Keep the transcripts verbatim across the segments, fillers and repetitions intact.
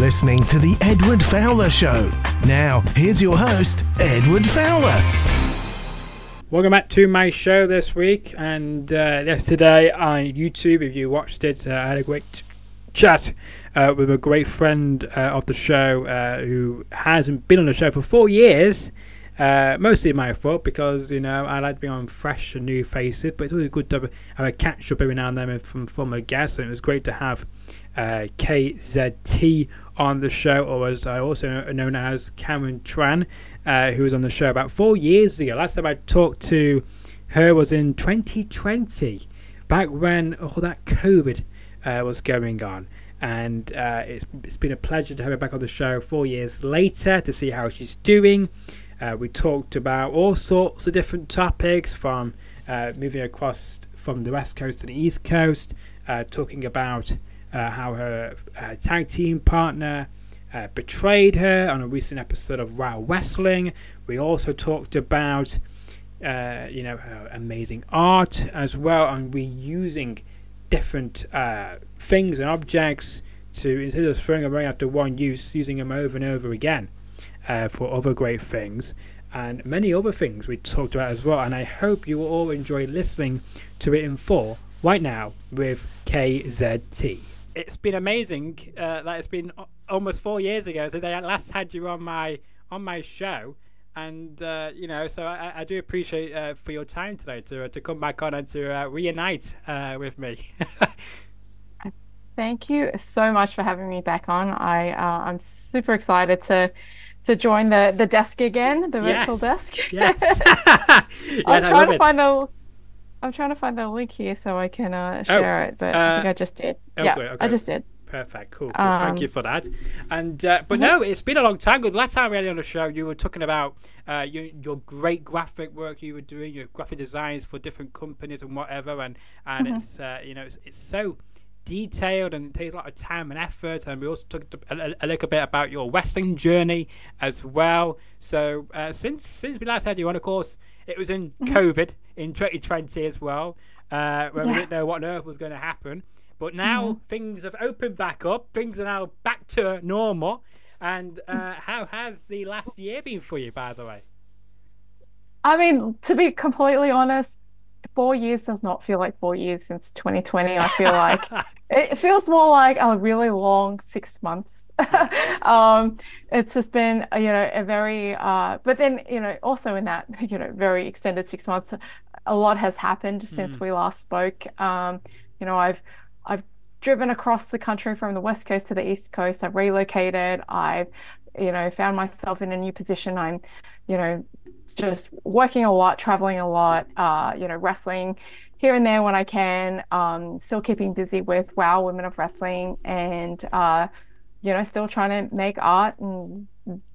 listening to The Edward Fowler Show. Now, here's your host, Edward Fowler. Welcome back to my show this week. And uh, yesterday on YouTube, if you watched it, uh, I had a great chat uh, with a great friend uh, of the show uh, who hasn't been on the show for four years. Uh, mostly my fault because, you know, I like to be on fresh and new faces, but it's always good to have a, have a catch up every now and then from former guests, and it was great to have uh, K Z T on the show, or as I also know, known as Cameron Tran, uh, who was on the show about four years ago. Last time I talked to her was in twenty twenty, back when all that COVID uh, was going on. And uh, it's, it's been a pleasure to have her back on the show four years later to see how she's doing. Uh, we talked about all sorts of different topics, from uh, moving across from the West Coast to the East Coast, uh, talking about uh, how her uh, tag team partner uh, betrayed her on a recent episode of Wild Wrestling. We also talked about uh, you know, her amazing art as well, and reusing different uh, things and objects to, instead of throwing them away after one use, using them over and over again. Uh, for other great things and many other things we talked about as well, and I hope you will all enjoy listening to it in full right now with K Z T. It's been amazing uh, that it's been almost four years ago since I last had you on my on my show, and uh, you know, so I, I do appreciate uh, for your time today to uh, to come back on and to uh, reunite uh, with me. Thank you so much for having me back on. I uh, I'm super excited to to join the the desk again, the yes. virtual desk. Yes. yes I'm trying to it. find the I'm trying to find the link here so I can uh, share oh, it, but uh, I think I just did. Oh, yeah, good, okay. I just did. Perfect, cool. cool. Um, Thank you for that. And uh, but mm-hmm. no, it's been a long time. Because last time we had you on the show, you were talking about uh, your your great graphic work you were doing, your graphic designs for different companies and whatever, and and mm-hmm. it's uh, you know it's it's so detailed and it takes a lot of time and effort. And we also talked a, a, a little bit about your wrestling journey as well. So uh, since since we last had you on, of course, it was in mm-hmm. COVID in twenty twenty as well, uh, where yeah. we didn't know what on earth was going to happen. But now mm-hmm. things have opened back up. Things are now back to normal. And uh, how has the last year been for you, by the way? I mean, to be completely honest, four years does not feel like four years since twenty twenty. I feel like it feels more like a really long six months. um, it's just been, you know, a very, uh, but then, you know, also in that, you know, very extended six months, a lot has happened since mm. we last spoke. Um, you know, I've, I've driven across the country from the West Coast to the East Coast. I've relocated. I've, you know, found myself in a new position. I'm, you know, just working a lot, traveling a lot, uh, you know, wrestling here and there when I can, um, still keeping busy with WOW Women of Wrestling, and, uh, you know, still trying to make art and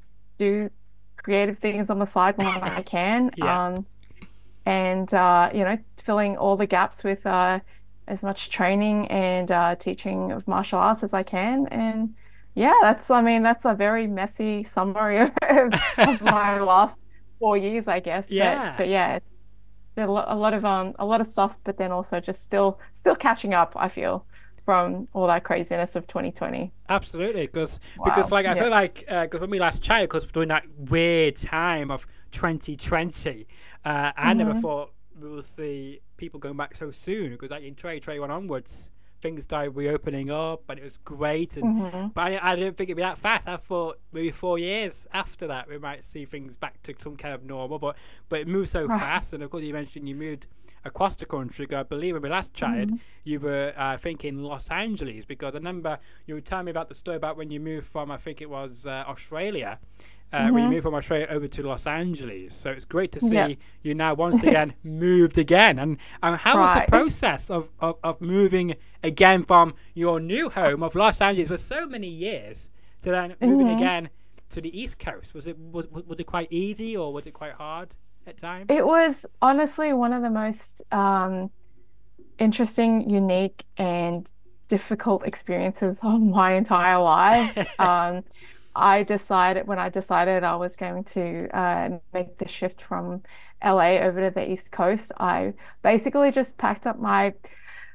do creative things on the side when I can. Yeah. Um, and, uh, you know, filling all the gaps with uh, as much training and uh, teaching of martial arts as I can. And yeah, that's, I mean, that's a very messy summary of, of my last four years, I guess. Yeah. But, but yeah, it's a lot, a lot of um, a lot of stuff, but then also just still, still catching up, I feel, from all that craziness of twenty twenty. Absolutely, because Wow. because like I Yeah. feel like because when we last chatted, because during that weird time of twenty twenty, uh, I never Mhm. thought we will see people going back so soon. Because like in twenty twenty-one onwards, things started reopening up, and it was great. And Mhm. but I, I didn't think it'd be that fast. I thought maybe four years after that we might see things back to some kind of normal. But but it moved so Right. fast. And of course, you mentioned you moved across the country. I believe when we last chatted, Mhm. you were uh, I think in Los Angeles, because I remember you were telling me about the story about when you moved from, I think it was uh, Australia. Uh, when you Mhm. moved from Australia over to Los Angeles. So it's great to see Yeah. you now once again moved again. And, and how was the Right. process of, of, of moving again from your new home of Los Angeles for so many years to then moving Mhm. again to the East Coast? Was it was, was it quite easy, or was it quite hard at times? It was honestly one of the most um, interesting, unique, and difficult experiences of my entire life. um, I decided when I decided I was going to uh, make the shift from L A over to the East Coast, I basically just packed up my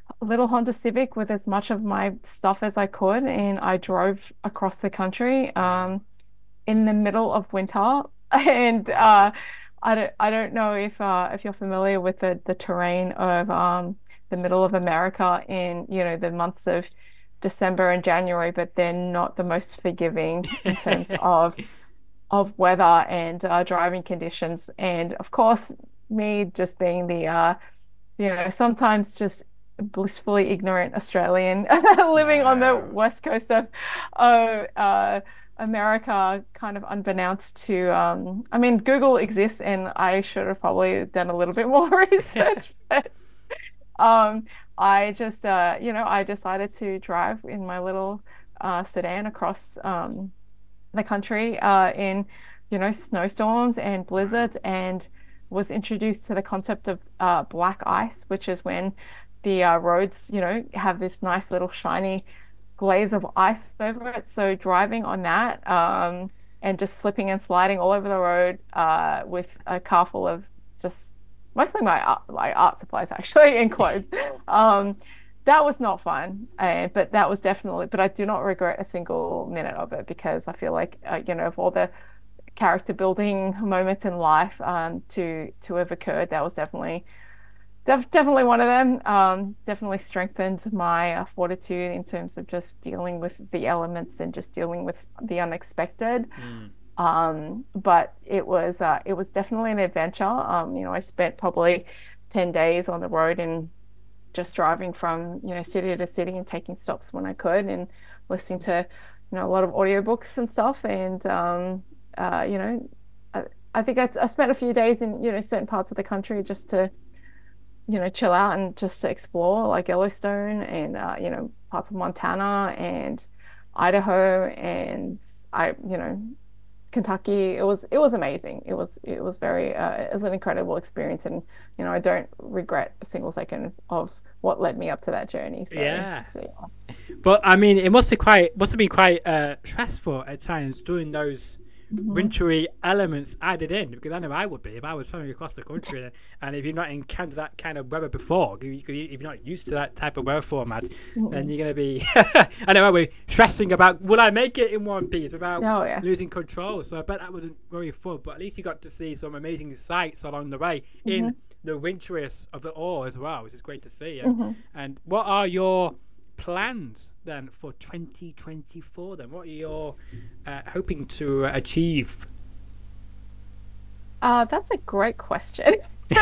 little Honda Civic with as much of my stuff as I could, and I drove across the country um, in the middle of winter. And uh, I don't I don't know if uh, if you're familiar with the the terrain of um, the middle of America in, you know, the months of December and January, but they're not the most forgiving in terms of of weather and uh, driving conditions. And of course, me just being the uh, you know, sometimes just blissfully ignorant Australian living on the No. west coast of of uh, America, kind of unbeknownst to um, I mean, Google exists, and I should have probably done a little bit more research, but um, I just uh, you know, I decided to drive in my little uh, sedan across um, the country uh, in, you know, snowstorms and Wow. blizzards, and was introduced to the concept of uh, black ice, which is when the uh, roads, you know, have this nice little shiny glaze of ice over it. So driving on that um, and just slipping and sliding all over the road uh, with a car full of just mostly my art, my art supplies actually and clothes. Um, that was not fun, uh, but that was definitely, but I do not regret a single minute of it because I feel like, uh, you know, of all the character building moments in life um, to to have occurred, that was definitely def definitely one of them. Um, definitely strengthened my uh, fortitude in terms of just dealing with the elements and just dealing with the unexpected. Mm. Um, but it was uh, it was definitely an adventure. Um, you know, I spent probably ten days on the road and just driving from, you know, city to city and taking stops when I could and listening to, you know, a lot of audiobooks and stuff. And um, uh, you know, I, I think I, I spent a few days in, you know, certain parts of the country just to, you know, chill out and just to explore, like Yellowstone and uh, you know, parts of Montana and Idaho and I, you know, Kentucky. It was it was amazing. It was it was very uh, it was an incredible experience, and you know, I don't regret a single second of what led me up to that journey. So, Yeah. so yeah. But I mean, it must be quite must have been quite uh, stressful at times doing those Mhm. wintry elements added in, because I know I would be if I was traveling across the country, and, and if you've not encountered that kind of weather before, if, you, if you're not used to that type of weather format, then Mhm. you're going to be I know, we're stressing about will I make it in one piece without Oh yeah. losing control. So I bet that wasn't very fun, but at least you got to see some amazing sights along the way in Hmm. the winteriest of it all as well, which is great to see. and Hmm. and what are your plans then for twenty twenty-four? Then what are you uh, hoping to achieve? Uh, that's a great question.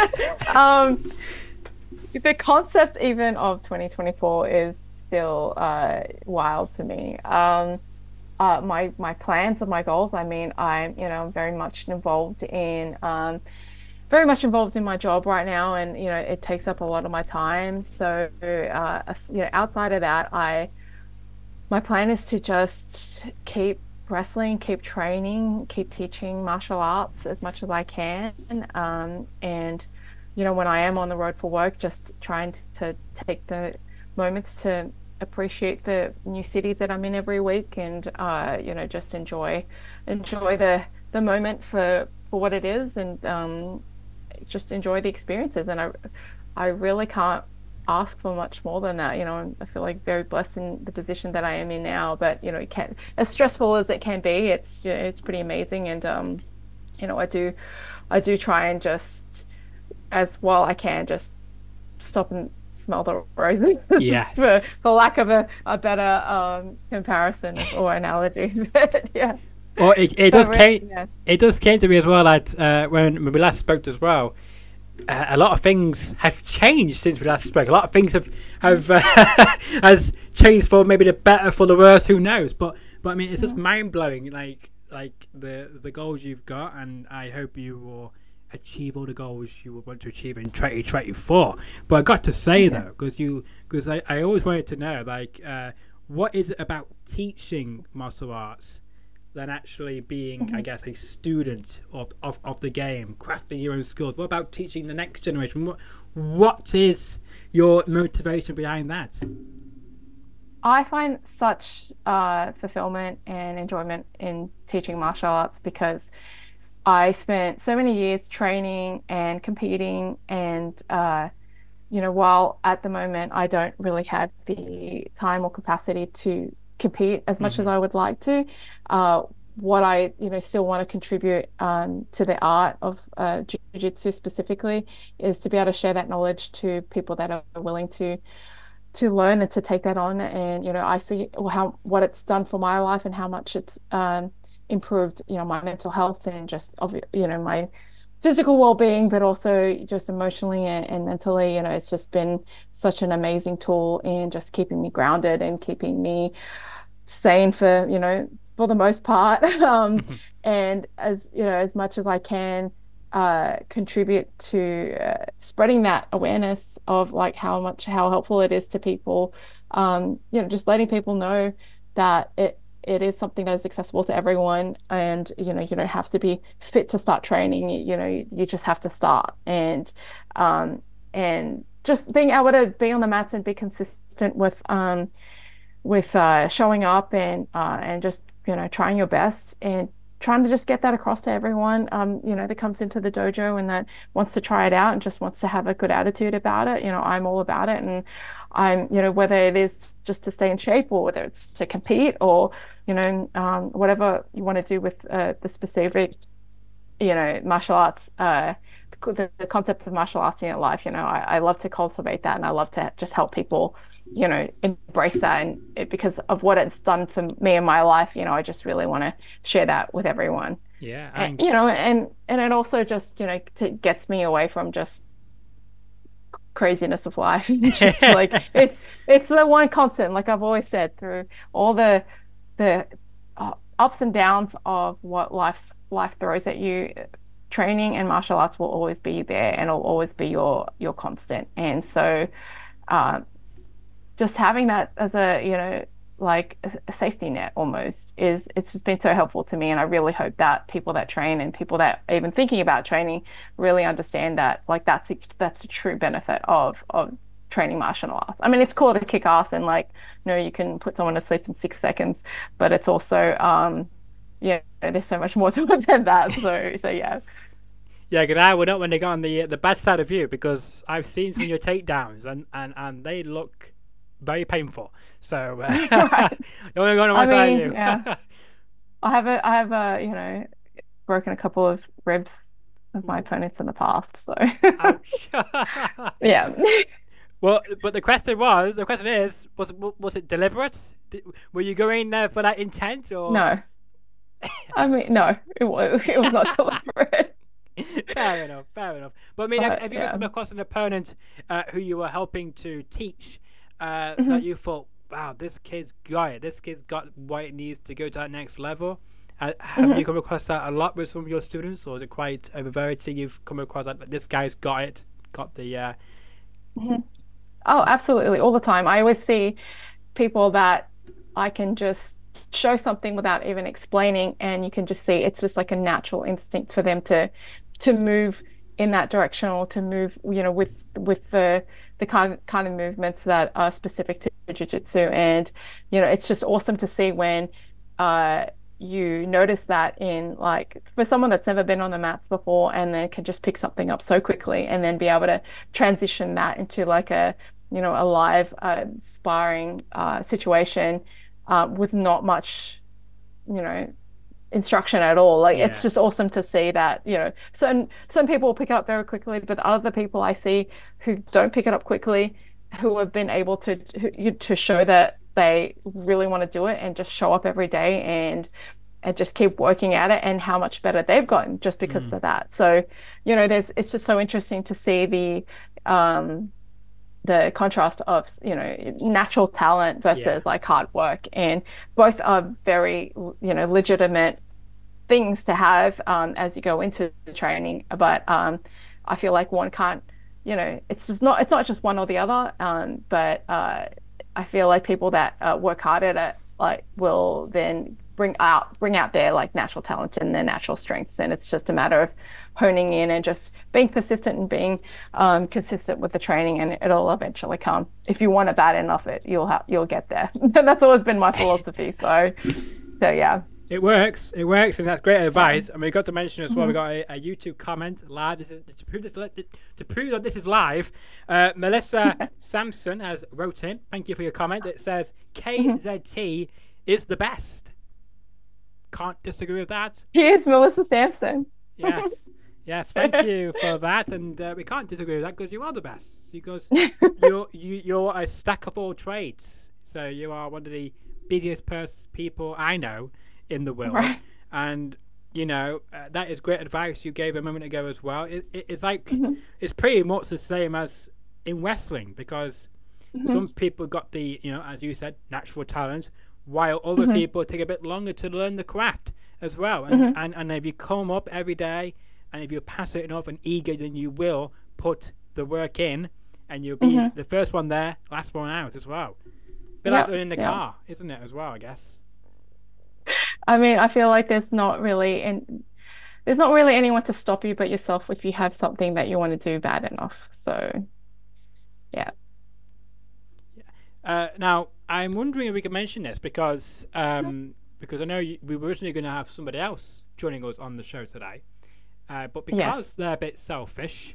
Um, the concept even of twenty twenty-four is still uh, wild to me. Um, uh, my my plans and my goals. I mean, I'm, you know, very much involved in um, very much involved in my job right now, and you know, it takes up a lot of my time. So, uh, as- you know, outside of that, I my plan is to just keep wrestling, keep training, keep teaching martial arts as much as I can. Um, and, you know, when I am on the road for work, just trying to take the moments to appreciate the new cities that I'm in every week and, uh, you know, just enjoy enjoy the the moment for for what it is, and um, just enjoy the experiences. And I I really can't ask for much more than that. You know, I feel like very blessed in the position that I am in now, but you know, it can, as stressful as it can be, it's, you know, it's pretty amazing. And um, you know, I do I do try and just, as well I can, just stop and smell the roses Yes. for for lack of a, a better um comparison or analogy. But yeah. Well, it, it But does really, came yeah. it does came to me as well that uh, when, when we last spoke as well, uh, a lot of things have changed since we last spoke. A lot of things have have uh, has changed for maybe the better, for the worse. Who knows? But but I mean, it's just Mhm. mind blowing. Like like the the goals you've got, and I hope you will achieve all the goals you will want to achieve in twenty twenty-four. But I got to say Okay. though, because you because I, I always wanted to know, like, uh, what is it about teaching martial arts than actually being, I Mhm. guess, a student of, of, of the game, crafting your own skills? What about teaching the next generation? What what is your motivation behind that? I find such uh, fulfillment and enjoyment in teaching martial arts because I spent so many years training and competing and uh, you know, while at the moment I don't really have the time or capacity to compete as much Mm-hmm. as I would like to, uh, what I, you know, still want to contribute um, to the art of uh, jiu-jitsu specifically is to be able to share that knowledge to people that are willing to to learn and to take that on. And, you know, I see how what it's done for my life and how much it's um, improved, you know, my mental health and just, you know, my physical well-being, but also just emotionally and, and mentally. You know, it's just been such an amazing tool in just keeping me grounded and keeping me sane for, you know, for the most part. Um, and as, you know, as much as I can uh, contribute to uh, spreading that awareness of like how much, how helpful it is to people, um, you know, just letting people know that it, it is something that is accessible to everyone. And, you know, you don't have to be fit to start training. You, you know, you, you just have to start. And, um, and just being able to be on the mats and be consistent with, um, with uh, showing up and uh, and just, you know, trying your best and trying to just get that across to everyone, um, you know, that comes into the dojo and that wants to try it out and just wants to have a good attitude about it. You know, I'm all about it. And I'm, you know, whether it is just to stay in shape or whether it's to compete or, you know, um, whatever you want to do with uh, the specific, you know, martial arts, uh, the, the concept of martial arts in your life, you know, I, I love to cultivate that and I love to just help people, you know, embrace that. And it, because of what it's done for me in my life, you know, I just really want to share that with everyone. Yeah. And, you know, and, and it also just, you know, to, gets me away from just craziness of life. Just like it's, it's the one constant, like I've always said, through all the, the uh, ups and downs of what life's life throws at you, training and martial arts will always be there and it'll always be your your constant. And so uh, just having that as a, you know, like a, a safety net almost is, it's just been so helpful to me. And I really hope that people that train and people that are even thinking about training really understand that, like, that's a, that's a true benefit of of training martial arts. I mean, it's called a kick ass and like, you know, you can put someone to sleep in six seconds, but it's also um yeah, there's so much more to it than that. So, so yeah. Yeah, because I would not want to go on the the bad side of you because I've seen some of your takedowns and, and, and they look very painful. So, uh, right. Don't want to go on one I side mean, of you. Yeah. I have a, I have a, you know, broken a couple of ribs of my opponents in the past. So, ouch. Yeah. Well, but the question was, the question is, was it, was it deliberate? Did, were you going there for that intent or? No. I mean, no, it was, it was not deliberate. Fair enough, fair enough. But I mean, But, have, have you yeah. come across an opponent uh, who you were helping to teach uh, Mm-hmm. that you thought, wow, this kid's got it. This kid's got what it needs to go to that next level. Uh, have Mm-hmm. you come across that a lot with some of your students, or is it quite a rarity you've come across that this guy's got it, got the? Uh... Oh, absolutely, all the time. I always see people that I can just show something without even explaining, and you can just see it's just like a natural instinct for them to to move in that direction or to move, you know, with with the the kind of, kind of movements that are specific to jiu-jitsu. And, you know, it's just awesome to see when uh you notice that in, like, for someone that's never been on the mats before and then can just pick something up so quickly and then be able to transition that into like a, you know, a live uh, sparring uh, situation uh, with not much, you know, instruction at all. Like, Yeah. it's just awesome to see that, you know, some some people will pick it up very quickly, but other people I see who don't pick it up quickly, who have been able to who, to show that they really want to do it and just show up every day and and just keep working at it, and how much better they've gotten just because Mm. of that. So, you know, there's it's just so interesting to see the um the contrast of, you know, natural talent versus Yeah. like hard work, and both are very, you know, legitimate things to have um, as you go into the training. But um, I feel like one can't, you know, it's just not it's not just one or the other. Um, but uh, I feel like people that uh, work hard at it, like, will then bring out bring out their like natural talent and their natural strengths, and it's just a matter of honing in and just being persistent and being um, consistent with the training, and it'll eventually come. If you want it bad enough, it you'll have you'll get there. That's always been my philosophy. So, so yeah. It works. It works, and that's great advice. And we got to mention as well. Mm-hmm. We got a, a YouTube comment live. This is to prove this to prove that this is live. Uh, Melissa Sampson has wrote in. Thank you for your comment. It says K Z T is the best. Can't disagree with that. Here's Melissa Sampson. Yes, yes. Thank you for that, and uh, we can't disagree with that because you are the best. Because you're you, you're a stack of all trades. So you are one of the busiest pers- people I know in the world, right. And you know uh, that is great advice you gave a moment ago as well. It, it, it's like mm-hmm. it's pretty much the same as in wrestling, because mm-hmm. some people got the, you know, as you said, natural talent, while other mm-hmm. people take a bit longer to learn the craft as well. And, mm-hmm. and and if you come up every day, and if you're passionate enough and eager, then you will put the work in, and you'll be mm-hmm. the first one there, last one out as well. A bit yep. like learning the yep. car, isn't it, as well, I guess? I mean, I feel like there's not really and there's not really anyone to stop you but yourself if you have something that you want to do bad enough. So, yeah. yeah. Uh, now, I'm wondering if we can mention this because um, because I know you, we were originally going to have somebody else joining us on the show today, uh, but because yes. they're a bit selfish,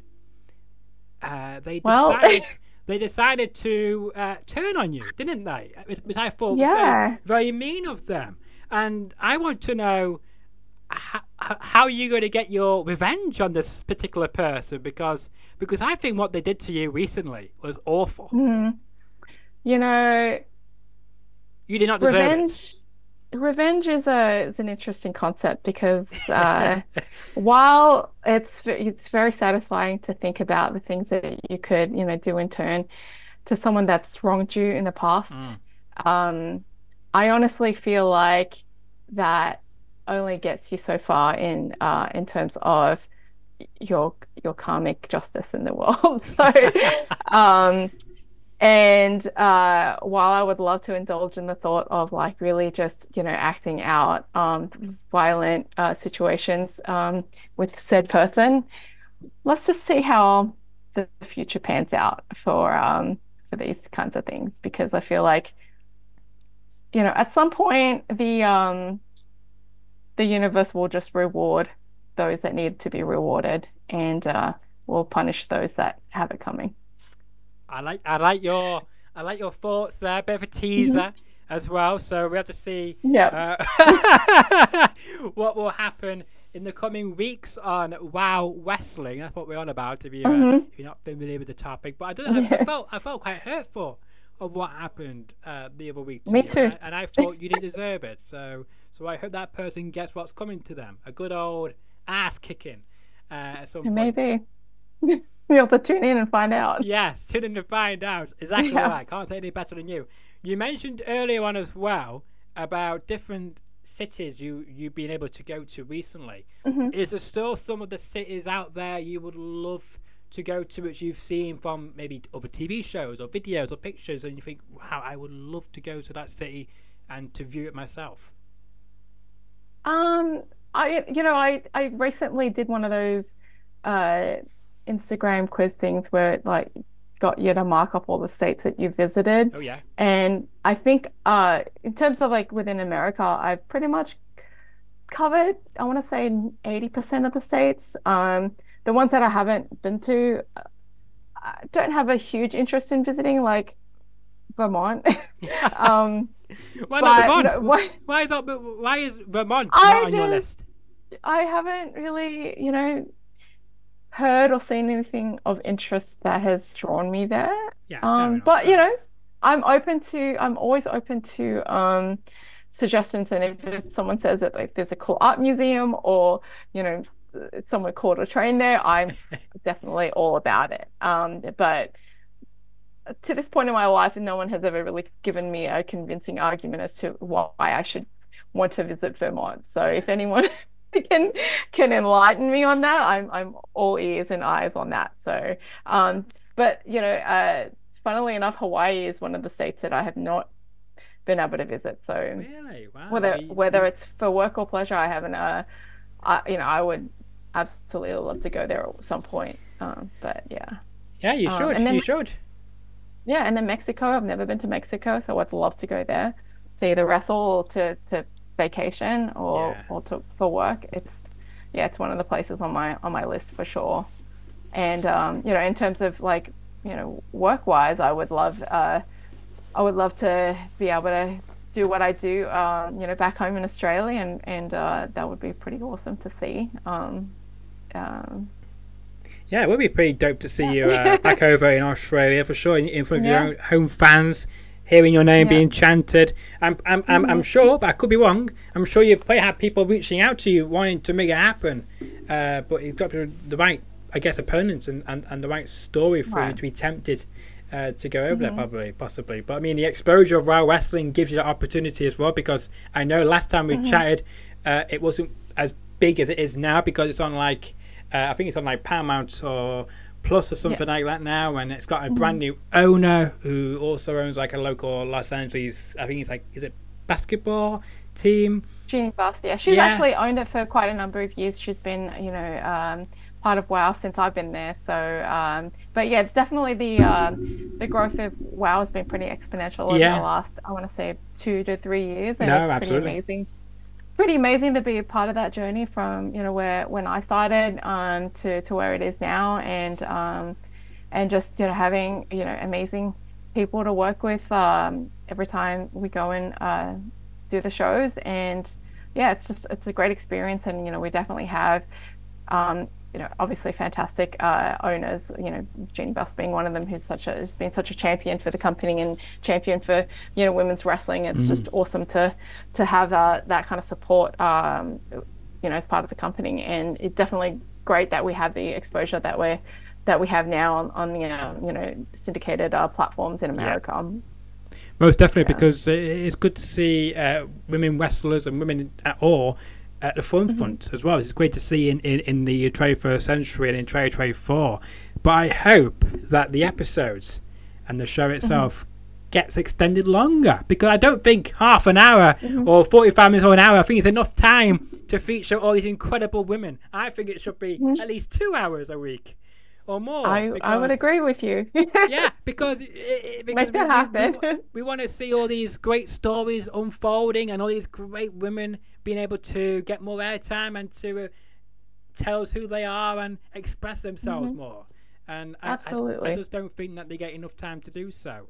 uh, they decided. Well, They decided to uh, turn on you, didn't they? Which I thought yeah. was very, very mean of them. And I want to know how, how you're going to get your revenge on this particular person, because because I think what they did to you recently was awful. Mm. You know, you did not deserve revenge, it. Revenge is a is an interesting concept because uh, while it's it's very satisfying to think about the things that you could, you know, do in turn to someone that's wronged you in the past, mm. um, I honestly feel like that only gets you so far in uh, in terms of your your karmic justice in the world. So. um, And uh, while I would love to indulge in the thought of like really just, you know, acting out um, violent uh, situations um, with said person, let's just see how the future pans out for um, for these kinds of things. Because I feel like, you know, at some point the um, the universe will just reward those that need to be rewarded, and uh, will punish those that have it coming. I like I like your I like your thoughts there. A bit of a teaser mm-hmm. as well. So we have to see yep. uh, what will happen in the coming weeks on Wow Wrestling. That's what we're on about. If you uh, mm-hmm. if you're not familiar with the topic, but I don't know, I, I felt I felt quite hurtful of what happened uh, the other week. To Me you. too. And I, and I thought you didn't deserve it. So so I hope that person gets what's coming to them. A good old ass kicking uh, at some point. Maybe. You'll have to tune in and find out. Yes, tune in to find out. Exactly yeah. right. Can't say any better than you. You mentioned earlier on as well about different cities you, you've been able to go to recently. Mm-hmm. Is there still some of the cities out there you would love to go to, which you've seen from maybe other T V shows or videos or pictures, and you think, wow, I would love to go to that city and to view it myself? Um, I, you know, I, I recently did one of those uh, Instagram quiz things where it like got you to mark up all the states that you visited. Oh yeah. And I think uh in terms of like within America, I've pretty much covered, I want to say eighty percent of the states. Um the ones that I haven't been to, I don't have a huge interest in visiting, like Vermont. um why not Vermont? No, why, why is that, why is Vermont not I on just, your list? I haven't really, you know, heard or seen anything of interest that has drawn me there. Yeah, um, but you know, I'm open to. I'm always open to um, suggestions, and if someone says that like there's a cool art museum or you know it's somewhere cool to train there, I'm definitely all about it. Um, but to this point in my life, no one has ever really given me a convincing argument as to why I should want to visit Vermont. So if anyone can can enlighten me on that, I'm I'm all ears and eyes on that. So um but you know uh funnily enough, Hawaii is one of the states that I have not been able to visit. So really, wow. whether whether it's for work or pleasure, I haven't uh I, you know I would absolutely love to go there at some point. Um but yeah yeah you should um, then, you should yeah and then Mexico, I've never been to Mexico, so I'd love to go there to either wrestle or to to vacation or Yeah. or to for work, it's yeah, it's one of the places on my on my list for sure. And um, you know, in terms of like, you know, work-wise, I would love uh, I would love to be able to do what I do, um, you know, back home in Australia, and and uh, that would be pretty awesome to see. Um, um, Yeah, it would be pretty dope to see yeah. you uh, back over in Australia for sure, in, in front of Yeah. your own home fans, hearing your name Yeah. being chanted. I'm, I'm, I'm, I'm sure, but I could be wrong. I'm sure you've probably had people reaching out to you wanting to make it happen, uh, but you've got to the right, I guess, opponents and, and, and the right story for you Right. to be tempted uh, to go over there, probably, possibly. But I mean, the exposure of Raw Wrestling gives you that opportunity as well, because I know last time we chatted, uh, it wasn't as big as it is now, because it's on like. Uh, I think it's on like Paramount or Plus or something Yeah. like that now, and it's got a brand new owner who also owns like a local Los Angeles. I think it's like is it basketball team? Jeannie Buss, yeah, she's Yeah. actually owned it for quite a number of years. She's been, you know, um, part of WoW since I've been there. So, um, but yeah, it's definitely the um, the growth of WoW has been pretty exponential over Yeah. the last, I want to say, two to three years, and No, it's absolutely. pretty amazing. Pretty amazing to be a part of that journey from, you know, where when I started um, to to where it is now, and um, and just, you know, having, you know, amazing people to work with um, every time we go and uh, do the shows. And yeah, it's just it's a great experience. And you know, we definitely have um, you know, obviously fantastic uh, owners, you know, Jeannie Buss being one of them, who's such a has been such a champion for the company and champion for, you know, women's wrestling. It's just awesome to to have uh, that kind of support, um, you know, as part of the company. And it's definitely great that we have the exposure that we're that we have now on, on the um, you know, syndicated uh, platforms in America. Um, Most definitely, Yeah. because it- it's good to see uh, women wrestlers and women at all at the forefront as well. It's great to see in, in, in the twenty-first century and in twenty twenty-four. But I hope that the episodes and the show itself gets extended longer, because I don't think half an hour or forty-five minutes or an hour, I think it's enough time to feature all these incredible women. I think it should be at least two hours a week or more. I I would because- agree with you. yeah, because, it, it, because Make that happen. We, we, we want to see all these great stories unfolding and all these great women being able to get more airtime and to uh, tell us who they are and express themselves more. And I- I, I, Absolutely. just don't think that they get enough time to do so.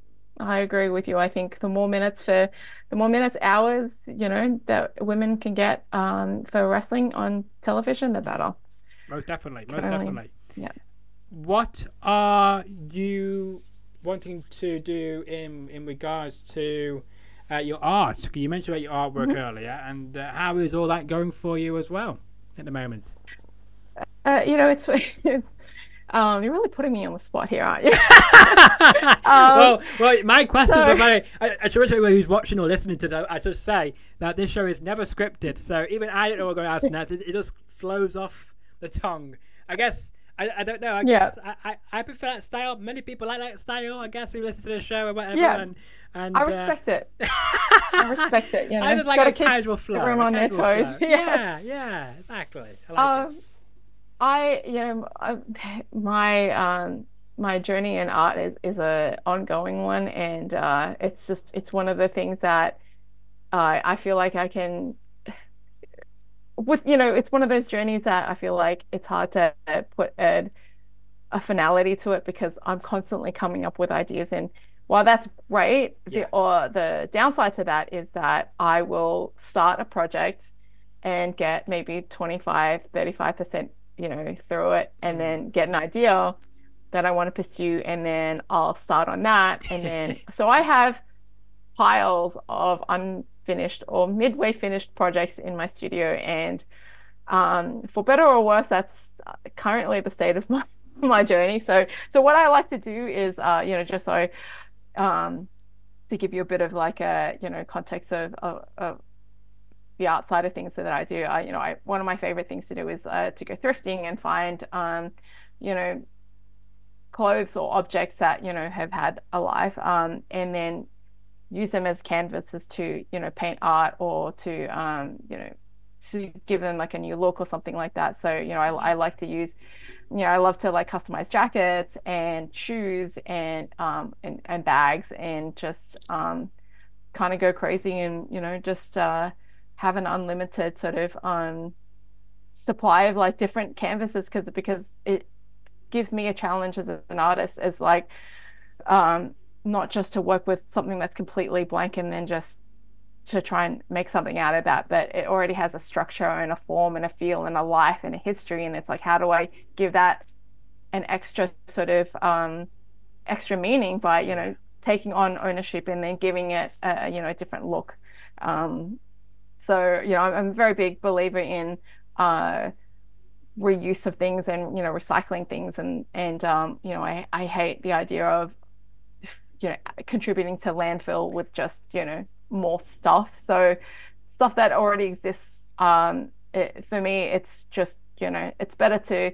I agree with you. I think the more minutes for the more minutes, hours, you know, that women can get um, for wrestling on television, the better. Most definitely, most Totally. definitely. Yeah. What are you wanting to do in in regards to uh, your art? You mentioned about your artwork earlier, and uh, how is all that going for you as well at the moment? Uh, you know, it's um, you're really putting me on the spot here, aren't you? well, well, my questions so- are very. I, I should anyone who's watching or listening to that, I should say that this show is never scripted, so even I don't know what I'm going to ask next. It, it just flows off the tongue. I guess. I, I don't know. I Yeah. guess I, I, I prefer that style. Many people like that style. I guess we listen to the show or whatever. Yeah. And, and I uh, respect it. I respect it. You know, I just like gotta a keep casual flow. everyone a on their casual toes. flow. Yeah. yeah, yeah, exactly. I like Um, it. I, you know, I- my um my journey in art is is a ongoing one, and uh, it's just it's one of the things that uh, I feel like I can with you know it's one of those journeys that I feel like it's hard to put a a finality to it, because I'm constantly coming up with ideas. And while that's great, Yeah. the or the downside to that is that I will start a project and get maybe twenty-five, thirty-five percent, you know, through it, and then get an idea that I want to pursue, and then I'll start on that. And then so I have piles of unfinished or midway finished projects in my studio, and um, for better or worse, that's currently the state of my my journey. So so what I like to do is uh, you know, just so um, to give you a bit of like a, you know, context of, of, of the art side of things that I do. I, you know, I, one of my favorite things to do is uh, to go thrifting and find, um, you know, clothes or objects that, you know, have had a life, um, and then use them as canvases to, you know, paint art, or to, um, you know, to give them like a new look or something like that. So, you know, I, I like to use, you know, I love to like customize jackets and shoes and, um, and, and bags, and just, um, kind of go crazy and, you know, just, uh, have an unlimited sort of um supply of like different canvases because because it gives me a challenge as an artist as like um not just to work with something that's completely blank and then just to try and make something out of that, but it already has a structure and a form and a feel and a life and a history, and it's like, how do I give that an extra sort of um extra meaning by, you know, taking on ownership and then giving it a, you know, a different look. Um so, you know, I'm, I'm a very big believer in uh reuse of things and, you know, recycling things, and and um you know, I I hate the idea of, you know, contributing to landfill with just, you know, more stuff. So stuff that already exists, um it, for me it's just, you know, it's better to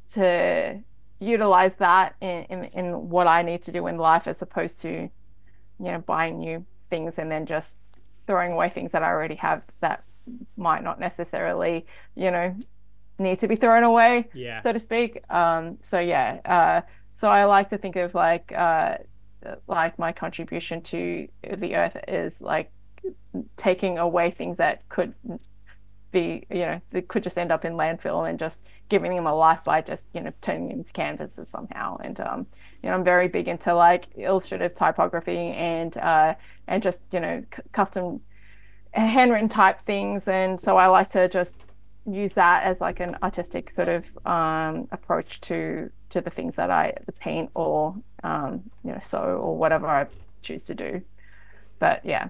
to utilize that in, in in what I need to do in life, as opposed to, you know, buying new things and then just throwing away things that I already have that might not necessarily, you know, need to be thrown away, Yeah. so to speak. Um so yeah, uh so I like to think of like uh like my contribution to the earth is like taking away things that could be, you know, that could just end up in landfill and just giving them a life by just, you know, turning them into canvases somehow. And um you know, I'm very big into like illustrative typography and uh and just, you know, c- custom handwritten type things, and so I like to just use that as like an artistic sort of um approach to to the things that I paint or um you know, sew or whatever I choose to do. But yeah,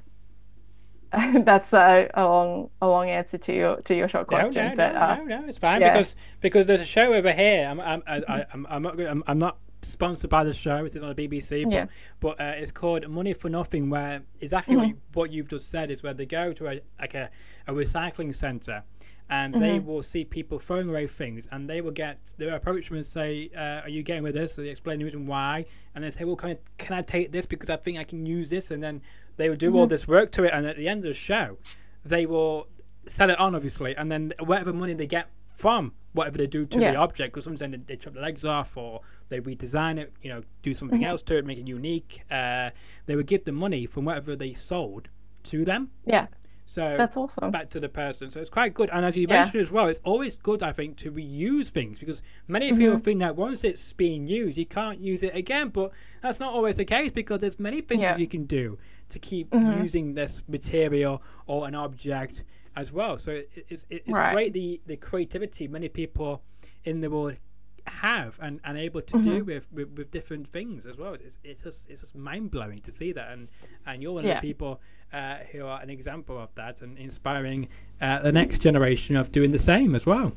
that's a, a long a long answer to your to your short No, question. no, But no, uh, no, no. It's fine yeah. because because there's a show over here. I'm I'm I, I, I'm I'm not gonna- I'm, I'm not sponsored by the show. It's on the B B C, but Yeah. but uh, it's called Money for Nothing, where exactly what, Mhm. you, what you've just said is where they go to a like a, a recycling center, and Mm-hmm. they will see people throwing away things, and they will get they will approach them and say, uh, "Are you getting with this?" So they explain the reason why, and they say, "Well, can I, can I take this because I think I can use this?" And then they will do all Mm-hmm. this work to it, and at the end of the show, they will sell it on, obviously, and then whatever money they get from whatever they do to Yeah. the object, because sometimes they, they chop the legs off or they redesign it, you know, do something Mhm. else to it, make it unique. Uh, they would give the money from whatever they sold to them. Yeah, So that's awesome. back to the person. So it's quite good. And as you Yeah. mentioned as well, it's always good, I think, to reuse things, because many people Mhm. think that once it's being used, you can't use it again. But that's not always the case, because there's many things Yeah. you can do to keep Mhm. using this material or an object as well. So it, it's it's Right. great the, the creativity many people in the world have and, and able to Mhm. do with, with, with different things as well. It's it's just it's just mind blowing to see that, and and you're one of Yeah. the people uh, who are an example of that and inspiring uh, the next generation of doing the same as well.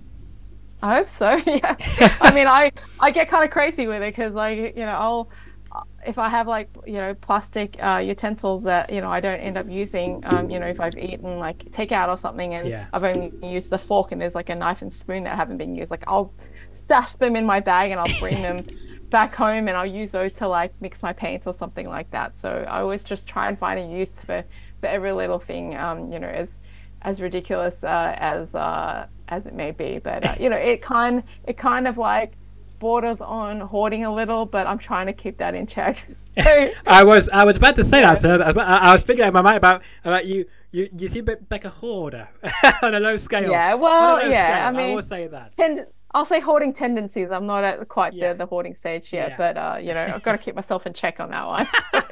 I hope so. Yeah. I mean, I I get kind of crazy with it because, like, you know, I'll if I have like, you know, plastic uh, utensils that, you know, I don't end up using, um, you know, if I've eaten like takeout or something and Yeah. I've only used the fork and there's like a knife and spoon that haven't been used, like I'll stash them in my bag and I'll bring them back home and I'll use those to like mix my paints or something like that. So I always just try and find a use for for every little thing, um, you know, as as ridiculous uh, as uh, as it may be. But uh, you know, it kind it kind of like borders on hoarding a little, but I'm trying to keep that in check. So, I was I was about to say Yeah. that. So I, was- I was thinking in my mind about about you. You you seem a bit like a hoarder on a low scale. yeah, On well, a low yeah, scale, I mean, will say that. tend, I'll say hoarding tendencies. I'm not at quite Yeah. the, the hoarding stage yet, Yeah. but uh, you know, I've got to keep myself in check on that one.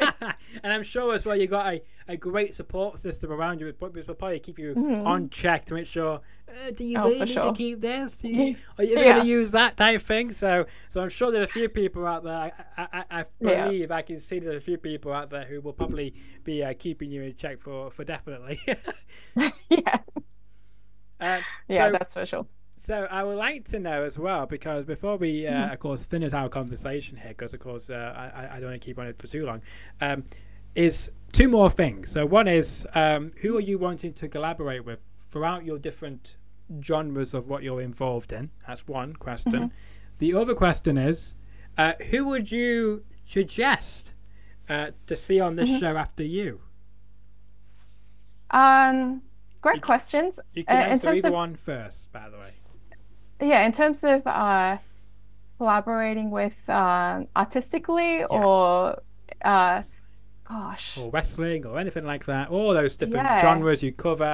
And I'm sure as well you got a, a great support system around you, which will probably keep you on check to make sure. Uh, do you Oh, really for need sure. to keep this? Do you, are you Yeah. going to use that type of thing? So, so I'm sure there's a few people out there. I, I, I I Yeah. believe I can see there's a few people out there who will probably be uh, keeping you in check for for definitely. Yeah, uh, yeah, so, that's for sure. So I would like to know as well, because before we, uh, Mhm. of course, finish our conversation here, because of course uh, I, I don't want to keep on it for too long, um, is two more things. So one is, um, who are you wanting to collaborate with throughout your different genres of what you're involved in? That's one question. Mhm. The other question is, uh, who would you suggest uh, to see on this Mhm. show after you? Um, great You- questions. You can Uh, in answer terms either of- one first, by the way. Yeah, in terms of uh, collaborating with um, artistically or uh, gosh, Or wrestling or anything like that, all those different Yeah. genres you cover,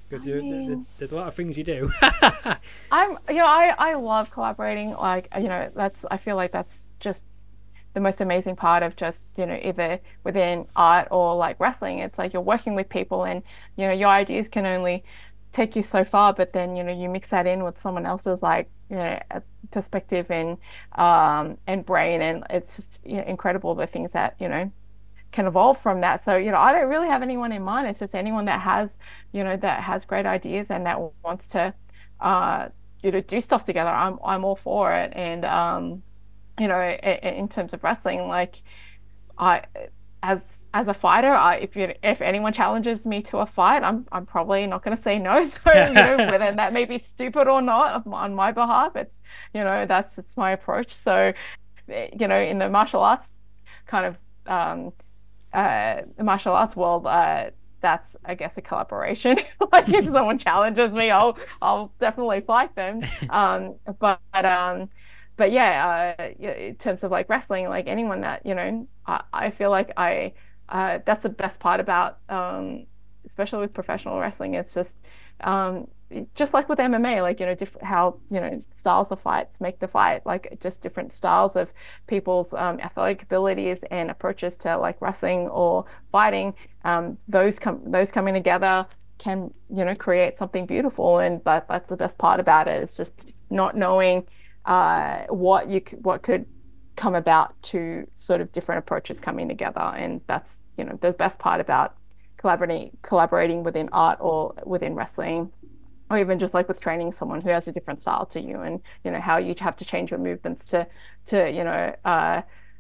Because I mean, there's a lot of things you do. I'm, you know, I I love collaborating. Like, you know, that's I feel like that's just the most amazing part of just, you know, either within art or like wrestling. It's like you're working with people and, you know, your ideas can only take you so far, but then, you know, you mix that in with someone else's like, you know, a perspective and um and brain, and it's just, you know, incredible the things that, you know, can evolve from that. So, you know, I don't really have anyone in mind. It's just anyone that has, you know, that has great ideas and that wants to uh you know, do stuff together. I'm I'm all for it. And um you know, in, in terms of wrestling, like I, as as a fighter, I if you if anyone challenges me to a fight, I'm I'm probably not going to say no. So, you know, whether that may be stupid or not on my behalf, it's, you know, that's it's my approach. So, you know, in the martial arts kind of um uh the martial arts world, uh that's, I guess, a collaboration. Like if someone challenges me, I'll I'll definitely fight them. Um, but um. But yeah, uh, yeah, in terms of like wrestling, like anyone that, you know, I, I feel like I, uh, that's the best part about, um, especially with professional wrestling. It's just, um, just like with M M A, like, you know, diff how, you know, styles of fights make the fight, like just different styles of people's um, athletic abilities and approaches to like wrestling or fighting. Um, those come, those coming together can, you know, create something beautiful. And that, that's the best part about it. It's just not knowing uh, what you what could come about to sort of different approaches coming together, and that's, you know, the best part about collaborating collaborating within art or within wrestling, or even just like with training someone who has a different style to you, and, you know, how you have to change your movements to to you know uh,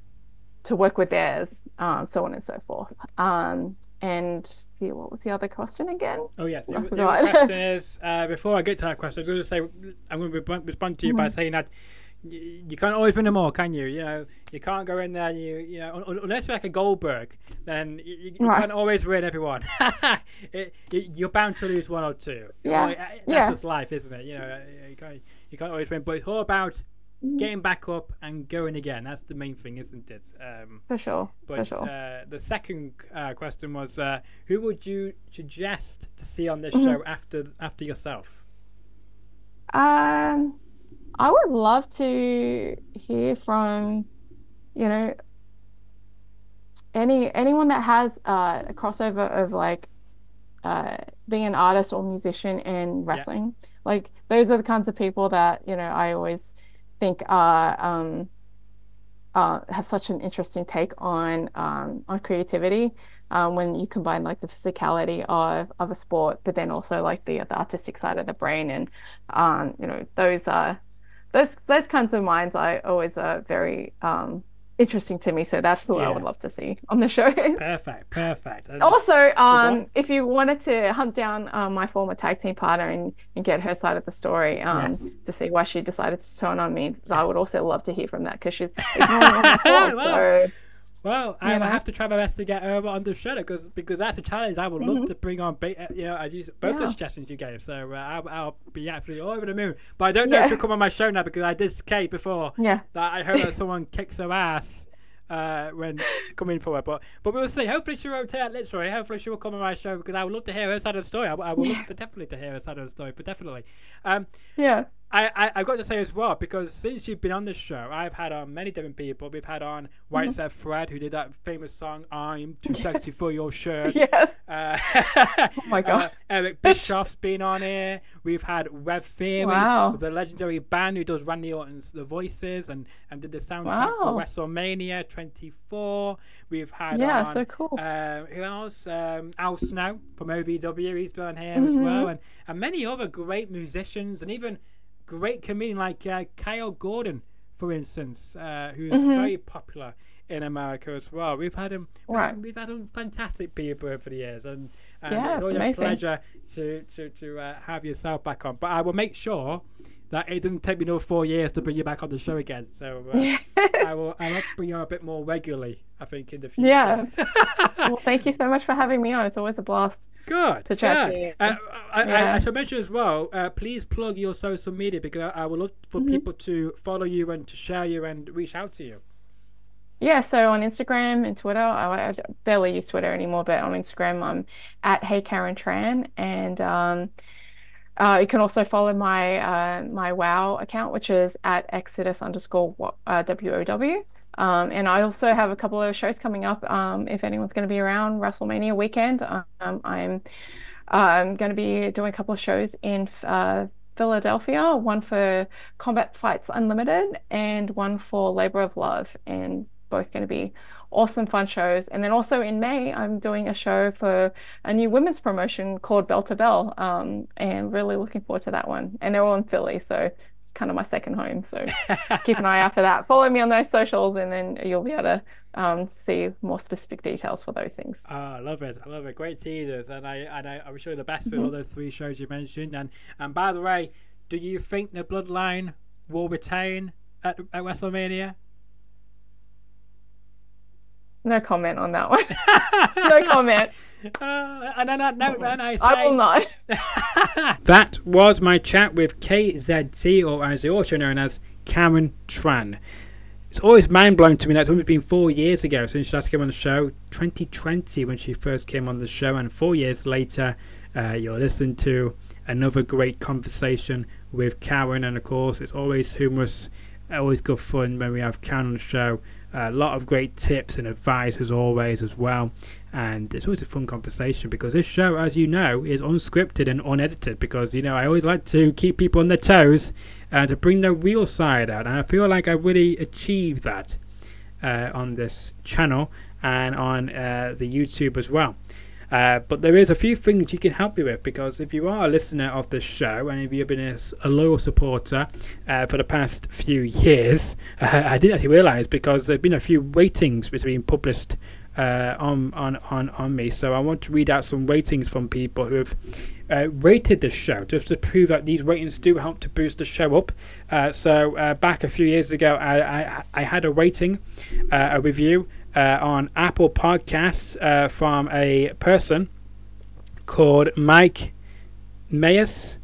to work with theirs, um, so on and so forth. Um, and the, what was the other question again? Oh yes, I the, forgot. the question is, uh, before I get to that question, I was going to say, I'm going to respond to you mm-hmm. by saying that you, you can't always win them all, can you? You know, you can't go in there and you, you know, un unless you're like a Goldberg, then you, you right. can't always win everyone. it, you, you're bound to lose one or two. Yeah, well, that's yeah. just life, isn't it? You know, you can't, you can't always win, but it's all about getting back up and going again. That's the main thing, isn't it? Um, for sure. But for sure. Uh, the second uh, question was, uh, who would you suggest to see on this mm-hmm. show after after yourself? Um, I would love to hear from, you know, any anyone that has uh, a crossover of like uh, being an artist or musician and wrestling. Yeah. Like those are the kinds of people that, you know, I always think are um uh have such an interesting take on um on creativity, um when you combine like the physicality of of a sport, but then also like the the artistic side of the brain. And um you know, those are those those kinds of minds I always are very um interesting to me. So that's who yeah. I would love to see on the show. Perfect, perfect. And also, um, if you wanted to hunt down um, my former tag team partner and, and get her side of the story, um, yes. to see why she decided to turn on me, yes. I would also love to hear from that, because she's ignoring all my thoughts. Well, so, well I will have to try my best to get her on the show, because because that's a challenge I would mm-hmm. love to bring on. You know, as you both yeah. the suggestions you gave, so uh, I'll, I'll be absolutely all over the moon. But I don't know yeah. if she'll come on my show now, because I did skate before. Yeah. That I heard that someone kicks her ass uh, when coming for her, but but we'll see. Hopefully she won't take that literally. Hopefully she will come on my show, because I would love to hear her side of the story. I, I would love to definitely to hear her side of the story, but definitely. Um, yeah. I, I, I've got to say as well, because since you've been on this show, I've had on many different people. We've had on White Set mm-hmm. Fred, who did that famous song, I'm Too yes. Sexy for Your Shirt. Yes. Uh, oh my God. Uh, Eric Bischoff's been on here. We've had Rev Theory, wow. the legendary band who does Randy Orton's The Voices and, and did the soundtrack wow. for WrestleMania twenty-four. We've had yeah, on, so cool. Uh, who else? Um, Al Snow from O V W, he's been on here mm-hmm. as well. And, and many other great musicians, and even great comedian like uh, Kyle Gordon, for instance, uh, who's mm-hmm. very popular in America as well. We've had him. Right. We've had some fantastic people over the years, and, and yeah, it's always amazing. a pleasure to to to uh, have yourself back on. But I will make sure that it doesn't take me another four years to bring you back on the show again. So uh, I will I will bring you on a bit more regularly, I think, in the future. Yeah. Well, thank you so much for having me on. It's always a blast. Good. To chat good. to you. Uh, I, yeah. I, I should mention as well, uh, please plug your social media, because I, I would love for mm-hmm. people to follow you and to share you and reach out to you. Yeah, so on Instagram and Twitter, I, I barely use Twitter anymore, but on Instagram, I'm at Hey Karen Tran, and um, uh, you can also follow my uh, my WoW account, which is at Exodus underscore uh, W O W. Um, and I also have a couple of shows coming up. Um, if anyone's going to be around WrestleMania weekend, um, I'm I'm going to be doing a couple of shows in uh, Philadelphia, one for Combat Fights Unlimited and one for Labor of Love, and both going to be awesome, fun shows. And then also in May, I'm doing a show for a new women's promotion called Bell to Bell, um, and really looking forward to that one. And they're all in Philly, so it's kind of my second home. So keep an eye out for that. Follow me on those socials, and then you'll be able to um, see more specific details for those things. Oh, I love it. I love it. Great teasers. And I and I, I wish you the best for mm-hmm. all those three shows you mentioned. And and by the way, do you think the Bloodline will retain at, at WrestleMania? No comment on that one. No comment. Uh, and on that note, then I say, I will not. That was my chat with K Z T, or as they also known as Karen Tran. It's always mind-blowing to me that it's only been four years ago since she last came on the show, twenty twenty when she first came on the show, and four years later uh, you'll listen to another great conversation with Karen. And of course it's always humorous, always good fun when we have Karen on the show. A lot of great tips and advice as always as well, and it's always a fun conversation because this show, as you know, is unscripted and unedited, because you know I always like to keep people on their toes and to bring the real side out, and I feel like I really achieved that uh, on this channel and on uh, the YouTube as well. Uh, but there is a few things you can help me with, because if you are a listener of this show and if you've been a, a loyal supporter uh, for the past few years, uh, I didn't actually realise, because there have been a few ratings between published uh, on, on, on, on me. So I want to read out some ratings from people who have uh, rated the show, just to prove that these ratings do help to boost the show up. Uh, so uh, back a few years ago, I, I, I had a rating, uh, a review, Uh, on Apple Podcasts uh, from a person called Mike Mayes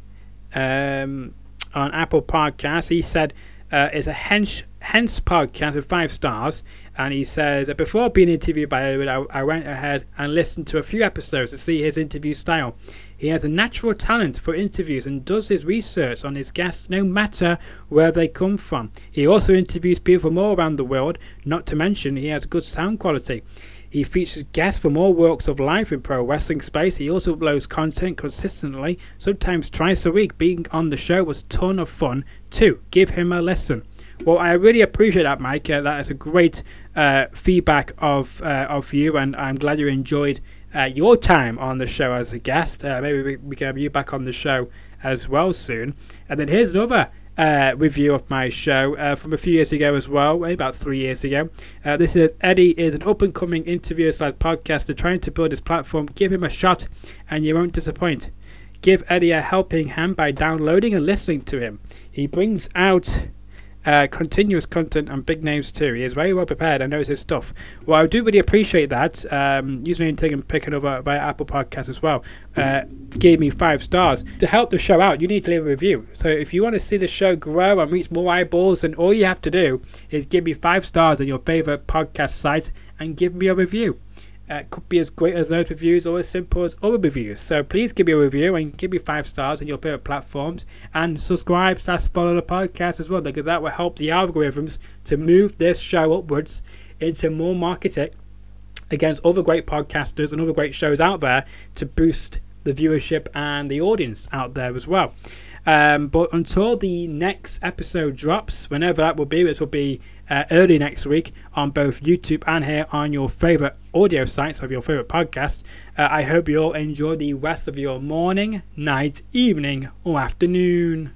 um, on Apple Podcasts. He said uh, it's a hench, hench podcast with five stars, and he says, before being interviewed by Edward, I, I went ahead and listened to a few episodes to see his interview style. He has a natural talent for interviews and does his research on his guests no matter where they come from. He also interviews people from all around the world, not to mention he has good sound quality. He features guests from all walks of life in pro wrestling space. He also uploads content consistently, sometimes twice a week. Being on the show was a ton of fun too. Give him a listen. Well, I really appreciate that, Mike. Uh, that is a great uh, feedback of uh, of you, and I'm glad you enjoyed uh, your time on the show as a guest. Uh, maybe we, we can have you back on the show as well soon. And then here's another uh, review of my show uh, from a few years ago as well, maybe about three years ago. Uh, this is Eddie is an up-and-coming interviewer slash podcaster trying to build his platform. Give him a shot, and you won't disappoint. Give Eddie a helping hand by downloading and listening to him. He brings out Uh, continuous content and big names too. He is very well prepared and knows his stuff. Well, I do really appreciate that. Um, username taken picking over by Apple Podcasts as well. Uh, gave me five stars. To help the show out, you need to leave a review. So if you want to see the show grow and reach more eyeballs, then all you have to do is give me five stars on your favorite podcast site and give me a review. Uh, it could be as great as those reviews or as simple as other reviews. So please give me a review and give me five stars on your favorite platforms, and subscribe slash follow the podcast as well, because that will help the algorithms to move this show upwards into more marketing against other great podcasters and other great shows out there to boost the viewership and the audience out there as well. Um, but until the next episode drops, whenever that will be, which will be uh, early next week on both YouTube and here on your favourite audio sites of your favourite podcasts, uh, I hope you all enjoy the rest of your morning, night, evening or afternoon.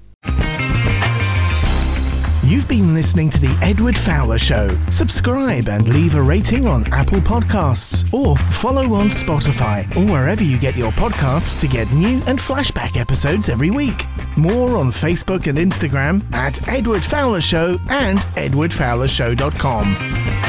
You've been listening to The Edward Fowler Show. Subscribe and leave a rating on Apple Podcasts, or follow on Spotify or wherever you get your podcasts to get new and flashback episodes every week. More on Facebook and Instagram at Edward Fowler Show and edward fowler show dot com.